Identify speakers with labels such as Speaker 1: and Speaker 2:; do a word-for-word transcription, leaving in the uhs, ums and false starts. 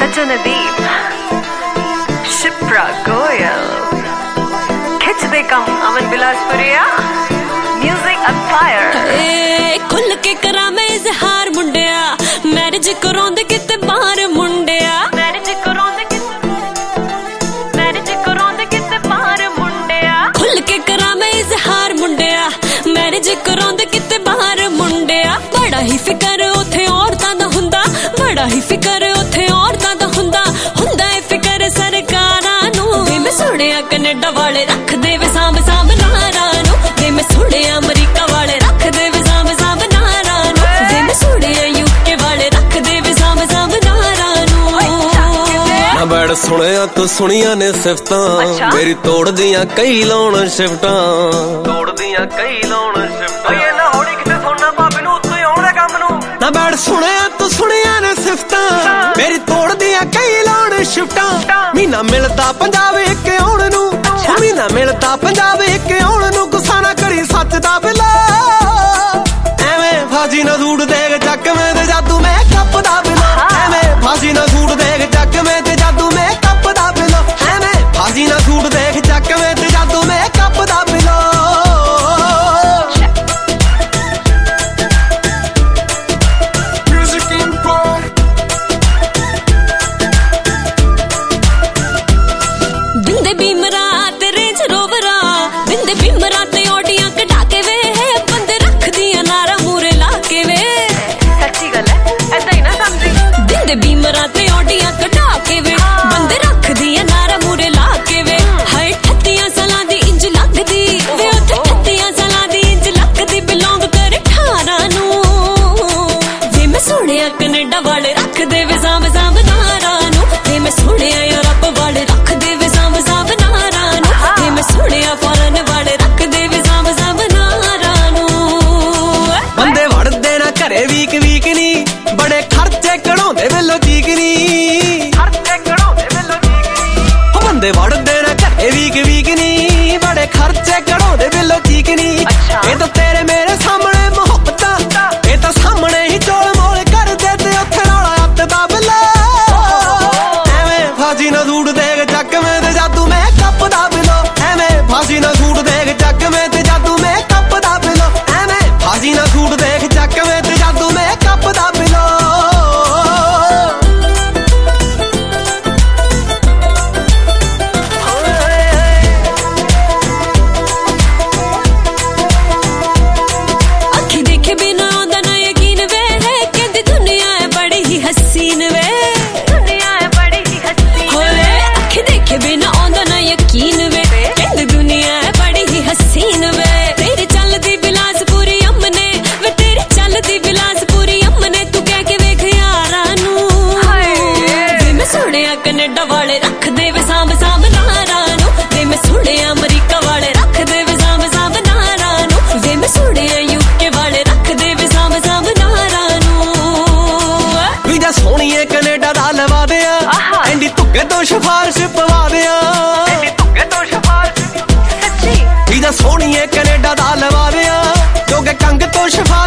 Speaker 1: सजनदीप शिप्रा गोयल खिंचदे कम Aman Bilaspuria music empire
Speaker 2: खुल के करा मैं इजहार मुंडिया मैरिज करांदे किते बाहर मुंडिया मैरिज करांदे किते मैरिज करांदे किते बाहर मुंडिया खुल के करा मैं इजहार मुंडिया मैरिज करांदे किते बाहर मुंडिया बड़ा ही फिकर उथे औरतां दा हुंदा बड़ा ही फिकर उथे औरतां दा हुंदा हुंदा है फिकर सरकारां नू वे मैं सुणिया कनेडा वाले रख दे वे सांभ सांभ नारां नू वे मैं सुणिया अमरीका वाले रख दे वे सांभ सांभ नारां नू वे मैं सुणिया यूके वाले रख दे वे सांभ सांभ नारां नू
Speaker 3: ना बैठ सुनिया तू सुनिया ने सिफतां मेरी तोड़ दियां कई लाउण शिफ्टां तोड़ दियां कई लाउण शिफ्टां ओए ना होड़ी किते सोना भाभी नू उत्ते आउण दे काम नू ना बैठ सुनिया तू सुनिया ने सिफतां मेरी तोड़ दियां कई लाउण शिफ्टां महीना मिलदा पंजाब इक आउण नू महीना मिलदा पंजाब इक आउण नू गुस्सा ना करी सच दा बिला एवें फाजी ना सूट देख चक में ते जादू मैं कप दा बिला एवें फाजी ना सूट देख चक में ते जादू मैं कप दा बिला एवें फाजी ना सूट देख चक में ते जादू मैं कप दा बिला
Speaker 2: बिंदे बीमरा ते रेंज रोवरा बिंदे बीमरा ते ऑडियां कढा के वे बंदे रख दिया नारा मूरे ला के वे
Speaker 1: सच्ची गल है ऐसा ही ना समझी
Speaker 2: बिंदे बीमरा ते ऑडियां कढा के वे बंदे रख दिया नारा मूरे ला के वे हाय ठत्तियां सालां दी इंज लगदी वे उत्थे ठत्तियां सालां दी इंज लगदी बिलोंग कर अठारह नू वे मैं सुणिया कनेडा वाले रख दे वे सांभ सांभ नारां नू वे मैं सुणिया यूरोप वाले रख दे वे सांभ सांभ नारां नू वे मैं सुणिया फॉरेन वाले रख दे वे सांभ सांभ नारां नू
Speaker 3: बंदे वड़दे ना घरे वीक वीक नी बड़े खर्चे कढाउंदे वेलो चीक नी खर्चे कढाउंदे वेलो चीक नी ओ बंदे वड़दे ना घरे वीक वीक नी बड़े खर्चे कढाउंदे वेलो चीक नी ए तो तेरे मेरे सामने मोहब्बतां ए तो सामने ही चोल मोल कर दे ते उत्थे रौला अत दा बिला एवें फाजी ना सूट देख चक में ते जादू मैं कप दा बिलो एवें फाजी ना सूट देख चक में ते जादू मैं कप दा बिलो एवें फाजी ना सूट देख चक में ते जादू मैं कप दा बिलो
Speaker 2: अखी देखे बिना आंदा ना यकीन वे कहंदी दुनिया है बड़ी ही हसीन वे
Speaker 1: दुनिया है बड़ी ही हसीन
Speaker 2: होए अखी देखे बिना आंदा ना यकीन वे कहंदी दुनिया है बड़ी ही हसीन वे तेरी चलदी बिलासपुरी अम्मने वे तेरी चलदी बिलासपुरी अम्मने तू कह के वेख यारां नू वे मैं सुणिया कनेडा वाले रख दे वे सांभ सांभ नारां नू वे मैं सुणिया अमरीका वाले रख दे वे सांभ सांभ नारां नू वे मैं सुणिया यूके वाले रख दे वे सांभ सांभ नारां नू
Speaker 3: वीजा सोहणीए कनेडा दा लवा दिया एंडी तुक्के तो सिफारिश पवा दिया एंडी तुक्के तो सिफारिश
Speaker 1: सच्ची
Speaker 3: वीजा सोहणीए कनेडा दा लवा दिया जोगे कंग तो सिफारिश